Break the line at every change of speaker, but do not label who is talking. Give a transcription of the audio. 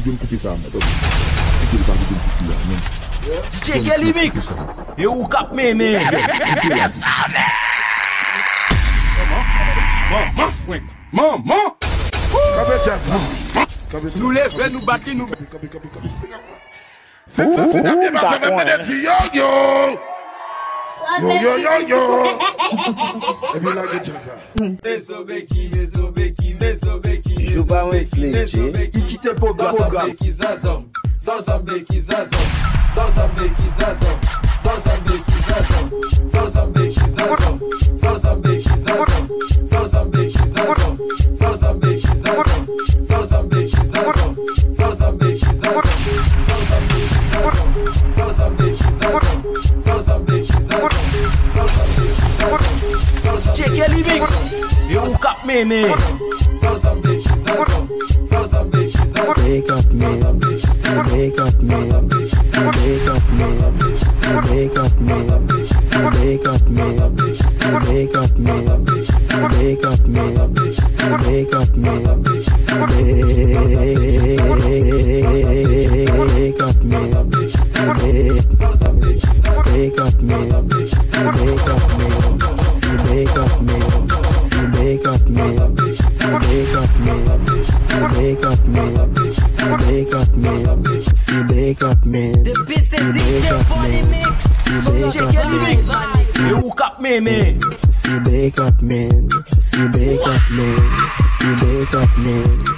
Give him cookie Sam.
DJ Kelly Mix. Et où cap mémé?
Maman.
Nous lèvons, nous battons, nous.
C'est la démarche de yo. Et puis là,
Mesobeki.
Joue pas un slip,
Il quitte pour Zazambeki Zazam. Zazambeki Zazam. Zazambeki Zazam. Zazambeki Zazam. Zazambeki Zazam. Zazambeki Zazam. Zazambeki Zazam. Zazambeki Zazam. Zazambeki Zazam. Zazambeki Zazam. Zazambeki Zazam. Zazambeki Zazam. Zazambeki Zazam. Check your lyrics. You cap mémé. Zazambeki Zazam. Zazambeki Zazam.
Wake up, man. Wake up, man. Wake up, man. Wake up, man. Wake up, man. Wake up, man. Wake up, man. Wake up, man. Wake up, man. Wake up, man. Wake up, man. Wake up, man. Wake up, man. Wake up, man. Wake up, man. Wake up, man. Wake up, man. Wake up, man. Wake up, man.
The beats and DJ Bonnie Mix.
Check your lyrics. You cap mémé.
Wake up, man. Wake up, man. Wake up, man.